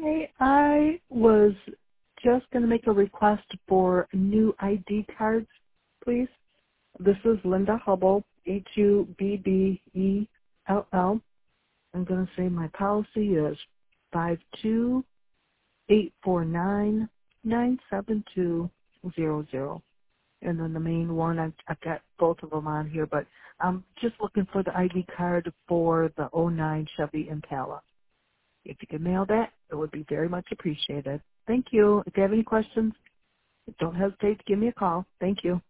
Hey, I was just going to make a request for new ID cards, please. This is Linda Hubble, Hubbell. I'm going to say my policy is 528499720. And then the main one, I've got both of them on here, but I'm just looking for the ID card for the '09 Chevy Impala. If you could mail that, it would be very much appreciated. Thank you. If you have any questions, don't hesitate to give me a call. Thank you.